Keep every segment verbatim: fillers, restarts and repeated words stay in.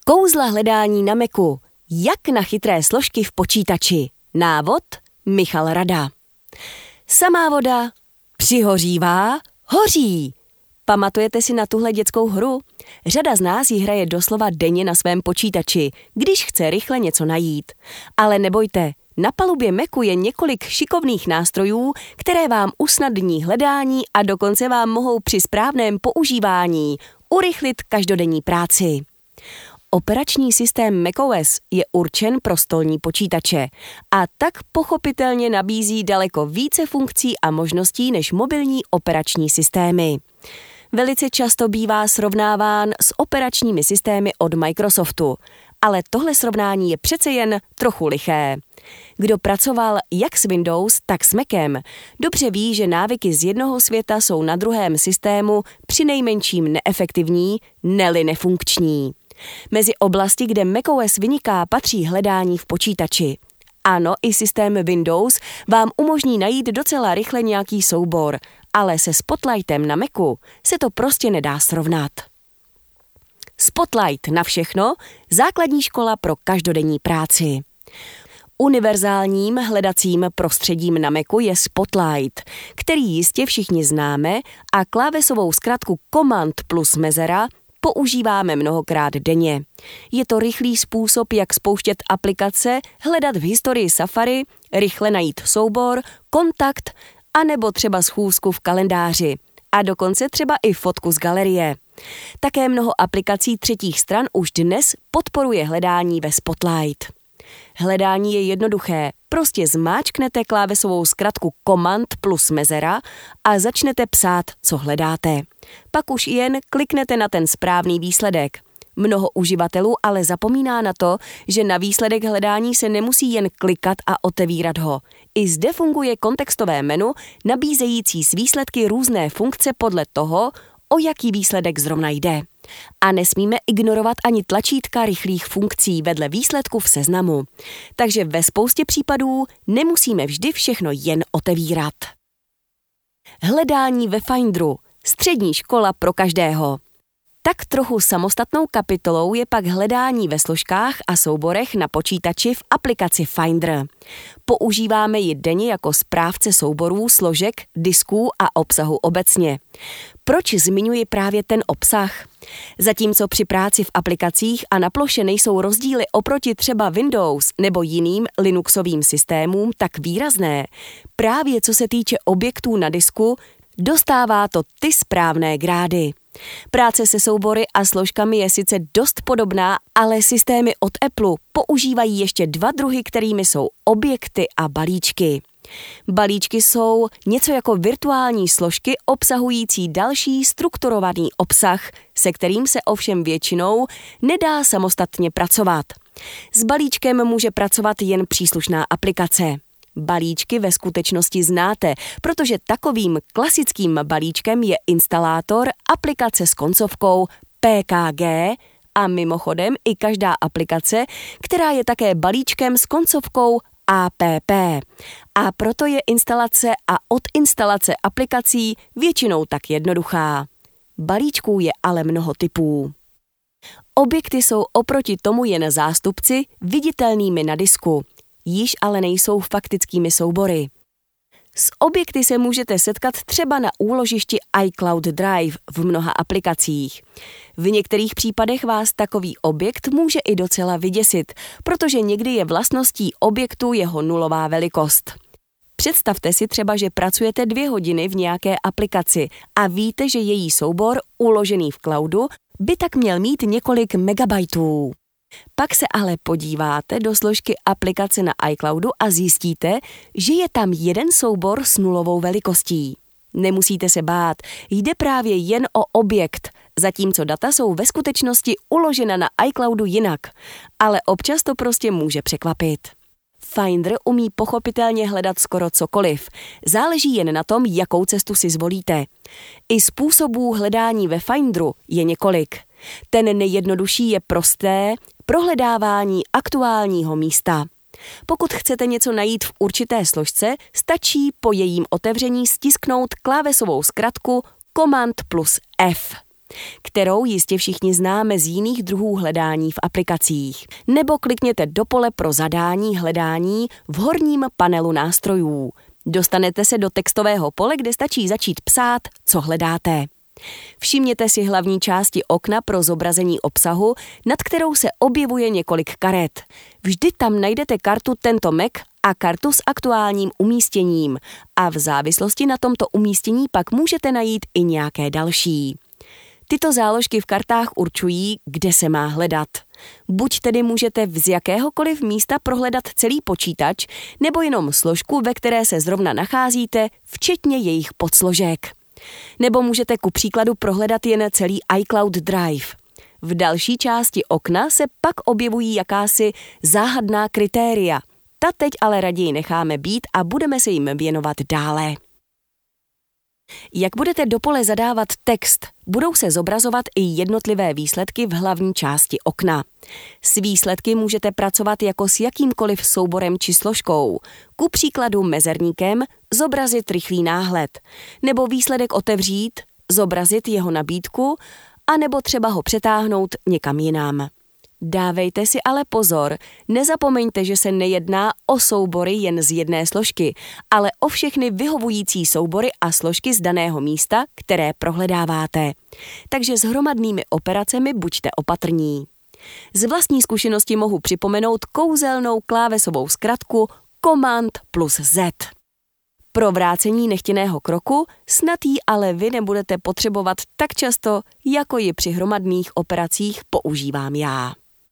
Kouzla hledání na Macu. Jak na chytré složky v počítači. Návod Michal Rada. Samá voda přihořívá, hoří. Pamatujete si na tuhle dětskou hru? Řada z nás ji hraje doslova denně na svém počítači, když chce rychle něco najít. Ale nebojte, na palubě Macu je několik šikovných nástrojů, které vám usnadní hledání a dokonce vám mohou při správném používání urychlit každodenní práci. Operační systém macOS je určen pro stolní počítače a tak pochopitelně nabízí daleko více funkcí a možností než mobilní operační systémy. Velice často bývá srovnáván s operačními systémy od Microsoftu, ale tohle srovnání je přece jen trochu liché. Kdo pracoval jak s Windows, tak s Macem, dobře ví, že návyky z jednoho světa jsou na druhém systému přinejmenším neefektivní, ne-li nefunkční. Mezi oblasti, kde macOS vyniká, patří hledání v počítači. Ano, i systém Windows vám umožní najít docela rychle nějaký soubor, ale se Spotlightem na Macu se to prostě nedá srovnat. Spotlight na všechno, základní škola pro každodenní práci. Univerzálním hledacím prostředím na Macu je Spotlight, který jistě všichni známe a klávesovou zkratku Command plus mezera používáme mnohokrát denně. Je to rychlý způsob, jak spouštět aplikace, hledat v historii Safari, rychle najít soubor, kontakt, anebo třeba schůzku v kalendáři. A dokonce třeba i fotku z galerie. Také mnoho aplikací třetích stran už dnes podporuje hledání ve Spotlight. Hledání je jednoduché, prostě zmáčknete klávesovou zkratku Command plus mezera a začnete psát, co hledáte. Pak už jen kliknete na ten správný výsledek. Mnoho uživatelů ale zapomíná na to, že na výsledek hledání se nemusí jen klikat a otevírat ho. I zde funguje kontextové menu, nabízející s výsledky různé funkce podle toho, o jaký výsledek zrovna jde. A nesmíme ignorovat ani tlačítka rychlých funkcí vedle výsledku v seznamu. Takže ve spoustě případů nemusíme vždy všechno jen otevírat. Hledání ve Finderu. Střední škola pro každého. Tak trochu samostatnou kapitolou je pak hledání ve složkách a souborech na počítači v aplikaci Finder. Používáme ji denně jako správce souborů, složek, disků a obsahu obecně. Proč zmiňuji právě ten obsah? Zatímco při práci v aplikacích a na ploše nejsou rozdíly oproti třeba Windows nebo jiným Linuxovým systémům tak výrazné, právě co se týče objektů na disku, dostává to ty správné grády. Práce se soubory a složkami je sice dost podobná, ale systémy od Apple používají ještě dva druhy, kterými jsou objekty a balíčky. Balíčky jsou něco jako virtuální složky obsahující další strukturovaný obsah, se kterým se ovšem většinou nedá samostatně pracovat. S balíčkem může pracovat jen příslušná aplikace. Balíčky ve skutečnosti znáte, protože takovým klasickým balíčkem je instalátor aplikace s koncovkou P K G a mimochodem i každá aplikace, která je také balíčkem s koncovkou A P P. A proto je instalace a odinstalace aplikací většinou tak jednoduchá. Balíčků je ale mnoho typů. Objekty jsou oproti tomu jen zástupci viditelnými na disku. Již ale nejsou faktickými soubory. S objekty se můžete setkat třeba na úložišti iCloud Drive v mnoha aplikacích. V některých případech vás takový objekt může i docela vyděsit, protože někdy je vlastností objektu jeho nulová velikost. Představte si třeba, že pracujete dvě hodiny v nějaké aplikaci a víte, že její soubor, uložený v cloudu, by tak měl mít několik megabajtů. Pak se ale podíváte do složky aplikace na iCloudu a zjistíte, že je tam jeden soubor s nulovou velikostí. Nemusíte se bát, jde právě jen o objekt, zatímco data jsou ve skutečnosti uložena na iCloudu jinak, ale občas to prostě může překvapit. Finder umí pochopitelně hledat skoro cokoliv. Záleží jen na tom, jakou cestu si zvolíte. I způsobů hledání ve Finderu je několik. Ten nejjednodušší je prosté prohledávání aktuálního místa. Pokud chcete něco najít v určité složce, stačí po jejím otevření stisknout klávesovou zkratku Command plus F. kterou jistě všichni známe z jiných druhů hledání v aplikacích. Nebo klikněte do pole pro zadání hledání v horním panelu nástrojů. Dostanete se do textového pole, kde stačí začít psát, co hledáte. Všimněte si hlavní části okna pro zobrazení obsahu, nad kterou se objevuje několik karet. Vždy tam najdete kartu Tento Mac a kartu s aktuálním umístěním a v závislosti na tomto umístění pak můžete najít i nějaké další. Tyto záložky v kartách určují, kde se má hledat. Buď tedy můžete z jakéhokoliv místa prohledat celý počítač, nebo jenom složku, ve které se zrovna nacházíte, včetně jejich podsložek. Nebo můžete ku příkladu prohledat jen celý iCloud Drive. V další části okna se pak objevují jakási záhadná kritéria. Ta teď ale raději necháme být a budeme se jim věnovat dále. Jak budete do pole zadávat text, budou se zobrazovat i jednotlivé výsledky v hlavní části okna. S výsledky můžete pracovat jako s jakýmkoliv souborem či složkou, ku příkladu mezerníkem zobrazit rychlý náhled, nebo výsledek otevřít, zobrazit jeho nabídku, anebo třeba ho přetáhnout někam jinam. Dávejte si ale pozor, nezapomeňte, že se nejedná o soubory jen z jedné složky, ale o všechny vyhovující soubory a složky z daného místa, které prohledáváte. Takže s hromadnými operacemi buďte opatrní. Z vlastní zkušenosti mohu připomenout kouzelnou klávesovou zkratku Command plus Z. Pro vrácení nechtěného kroku snad ji ale vy nebudete potřebovat tak často, jako ji při hromadných operacích používám já.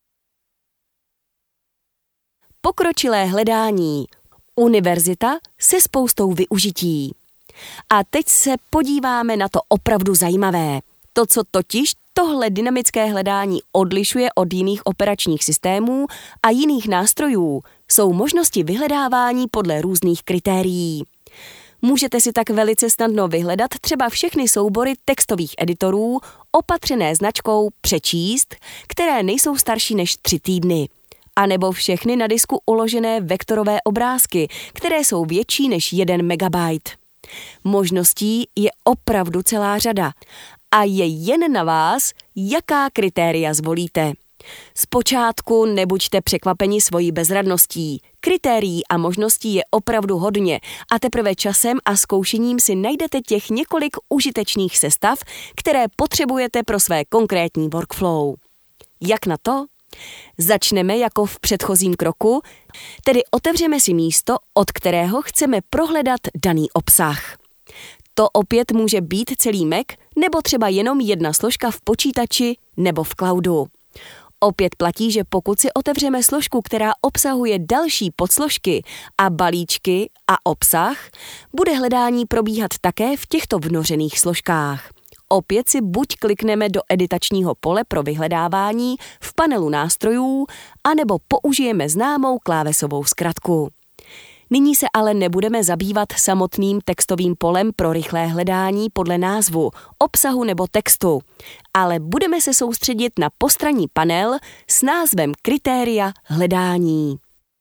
Pokročilé hledání. Univerzita se spoustou využití. A teď se podíváme na to opravdu zajímavé. To, co totiž tohle dynamické hledání odlišuje od jiných operačních systémů a jiných nástrojů, jsou možnosti vyhledávání podle různých kritérií. Můžete si tak velice snadno vyhledat třeba všechny soubory textových editorů opatřené značkou Přečíst, které nejsou starší než tři týdny. A nebo všechny na disku uložené vektorové obrázky, které jsou větší než jeden megabajt. Možností je opravdu celá řada a je jen na vás, jaká kritéria zvolíte. Zpočátku nebuďte překvapeni svojí bezradností. Kritérií a možností je opravdu hodně a teprve časem a zkoušením si najdete těch několik užitečných sestav, které potřebujete pro své konkrétní workflow. Jak na to? Začneme jako v předchozím kroku, tedy otevřeme si místo, od kterého chceme prohledat daný obsah. To opět může být celý Mac nebo třeba jenom jedna složka v počítači nebo v cloudu. Opět platí, že pokud si otevřeme složku, která obsahuje další podsložky a balíčky a obsah, bude hledání probíhat také v těchto vnořených složkách. Opět si buď klikneme do editačního pole pro vyhledávání v panelu nástrojů, anebo použijeme známou klávesovou zkratku. Nyní se ale nebudeme zabývat samotným textovým polem pro rychlé hledání podle názvu, obsahu nebo textu, ale budeme se soustředit na postranní panel s názvem Kritéria hledání.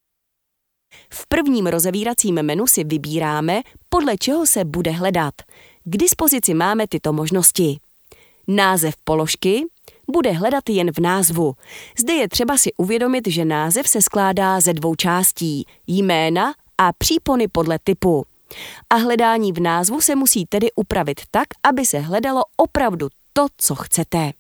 V prvním rozevíracím menu si vybíráme, podle čeho se bude hledat. K dispozici máme tyto možnosti. Název položky bude hledat jen v názvu. Zde je třeba si uvědomit, že název se skládá ze dvou částí, jména a přípony podle typu. A hledání v názvu se musí tedy upravit tak, aby se hledalo opravdu to, co chcete.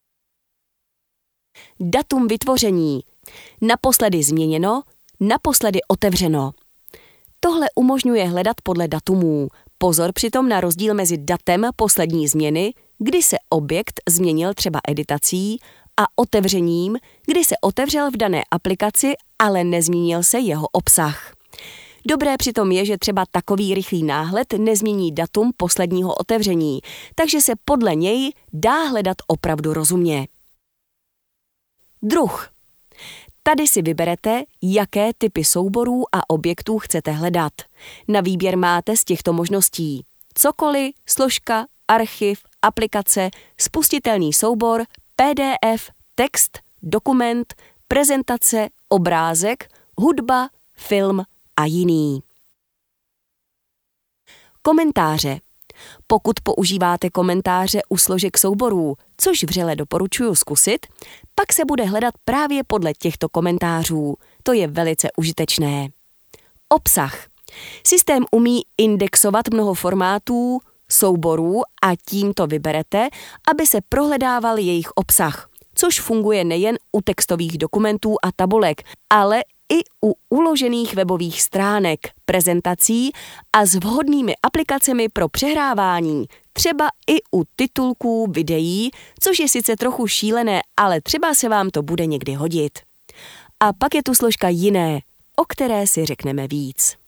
Datum vytvoření. Naposledy změněno, naposledy otevřeno. Tohle umožňuje hledat podle datumů. Pozor přitom na rozdíl mezi datem poslední změny, kdy se objekt změnil třeba editací, a otevřením, kdy se otevřel v dané aplikaci, ale nezměnil se jeho obsah. Dobré přitom je, že třeba takový rychlý náhled nezmění datum posledního otevření, takže se podle něj dá hledat opravdu rozumně. Druh. Tady si vyberete, jaké typy souborů a objektů chcete hledat. Na výběr máte z těchto možností cokoliv, složka, archiv, aplikace, spustitelný soubor, P D F, text, dokument, prezentace, obrázek, hudba, film a jiný. Komentáře. Pokud používáte komentáře u složek souborů, což vřele doporučuji zkusit, pak se bude hledat právě podle těchto komentářů. To je velice užitečné. Obsah. Systém umí indexovat mnoho formátů, souborů a tím to vyberete, aby se prohledával jejich obsah, což funguje nejen u textových dokumentů a tabulek, ale i u uložených webových stránek, prezentací a s vhodnými aplikacemi pro přehrávání, třeba i u titulků videí, což je sice trochu šílené, ale třeba se vám to bude někdy hodit. A pak je tu složka jiné, o které si řekneme víc.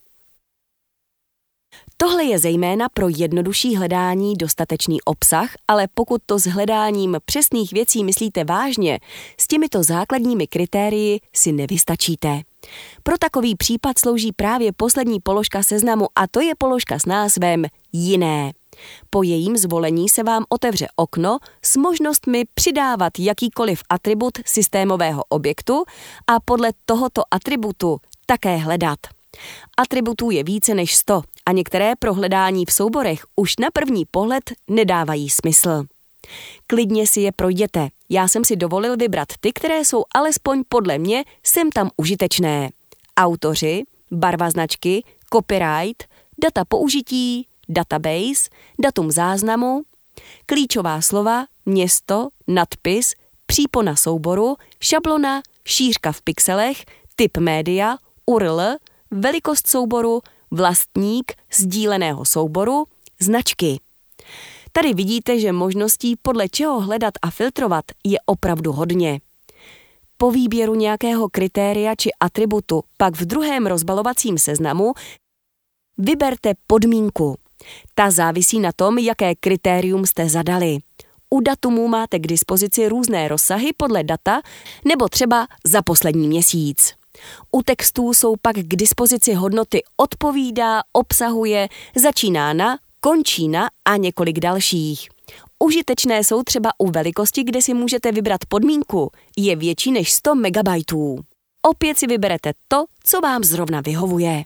Tohle je zejména pro jednodušší hledání dostatečný obsah, ale pokud to s hledáním přesných věcí myslíte vážně, s těmito základními kritérii si nevystačíte. Pro takový případ slouží právě poslední položka seznamu a to je položka s názvem Jiné. Po jejím zvolení se vám otevře okno s možnostmi přidávat jakýkoliv atribut systémového objektu a podle tohoto atributu také hledat. Atributů je více než sto a některé pro hledání v souborech už na první pohled nedávají smysl. Klidně si je projděte. Já jsem si dovolil vybrat ty, které jsou alespoň podle mě sem tam užitečné. Autoři, barva značky, copyright, data použití, database, datum záznamu, klíčová slova, město, nadpis, přípona souboru, šablona, šířka v pixelech, typ média, U R L, velikost souboru, vlastník sdíleného souboru, značky. Tady vidíte, že možností, podle čeho hledat a filtrovat, je opravdu hodně. Po výběru nějakého kritéria či atributu pak v druhém rozbalovacím seznamu vyberte podmínku. Ta závisí na tom, jaké kritérium jste zadali. U datumu máte k dispozici různé rozsahy podle data nebo třeba za poslední měsíc. U textů jsou pak k dispozici hodnoty odpovídá, obsahuje, začíná na, končí na a několik dalších. Užitečné jsou třeba u velikosti, kde si můžete vybrat podmínku, je větší než sto megabajtů. Opět si vyberete to, co vám zrovna vyhovuje.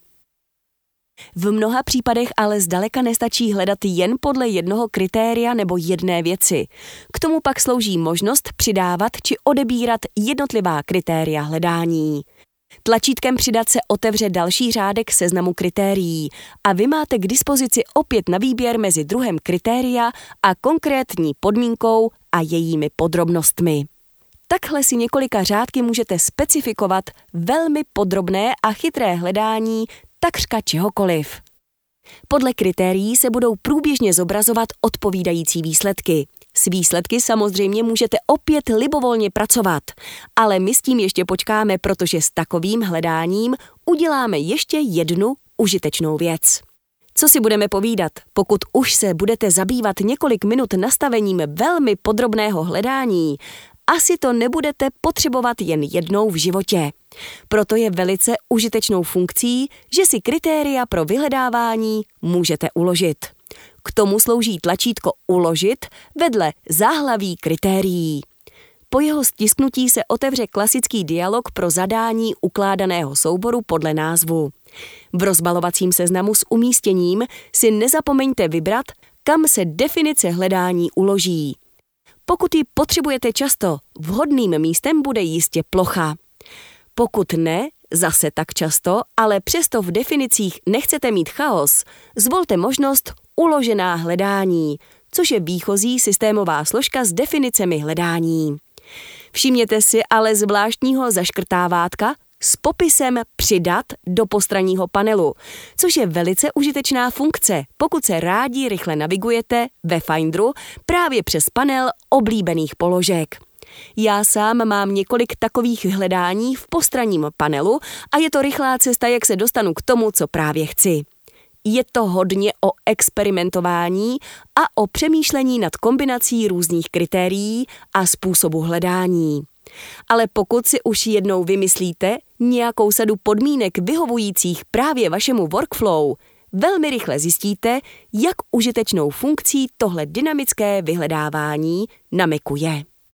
V mnoha případech ale zdaleka nestačí hledat jen podle jednoho kritéria nebo jedné věci. K tomu pak slouží možnost přidávat či odebírat jednotlivá kritéria hledání. Tlačítkem přidat se otevře další řádek seznamu kritérií a vy máte k dispozici opět na výběr mezi druhem kritéria a konkrétní podmínkou a jejími podrobnostmi. Takhle si několika řádky můžete specifikovat velmi podrobné a chytré hledání takřka čehokoliv. Podle kritérií se budou průběžně zobrazovat odpovídající výsledky. S výsledky samozřejmě můžete opět libovolně pracovat, ale my s tím ještě počkáme, protože s takovým hledáním uděláme ještě jednu užitečnou věc. Co si budeme povídat, pokud už se budete zabývat několik minut nastavením velmi podrobného hledání, asi to nebudete potřebovat jen jednou v životě. Proto je velice užitečnou funkcí, že si kritéria pro vyhledávání můžete uložit. K tomu slouží tlačítko Uložit vedle záhlaví kritérií. Po jeho stisknutí se otevře klasický dialog pro zadání ukládaného souboru podle názvu. V rozbalovacím seznamu s umístěním si nezapomeňte vybrat, kam se definice hledání uloží. Pokud ji potřebujete často, vhodným místem bude jistě plocha. Pokud ne, zase tak často, ale přesto v definicích nechcete mít chaos, zvolte možnost Uložená hledání, což je výchozí systémová složka s definicemi hledání. Všimněte si ale zvláštního zaškrtávátka s popisem Přidat do postranního panelu, což je velice užitečná funkce, pokud se rádi rychle navigujete ve Finderu právě přes panel oblíbených položek. Já sám mám několik takových hledání v postranním panelu a je to rychlá cesta, jak se dostanu k tomu, co právě chci. Je to hodně o experimentování a o přemýšlení nad kombinací různých kritérií a způsobu hledání. Ale pokud si už jednou vymyslíte nějakou sadu podmínek vyhovujících právě vašemu workflow, velmi rychle zjistíte, jak užitečnou funkcí tohle dynamické vyhledávání na Macu je.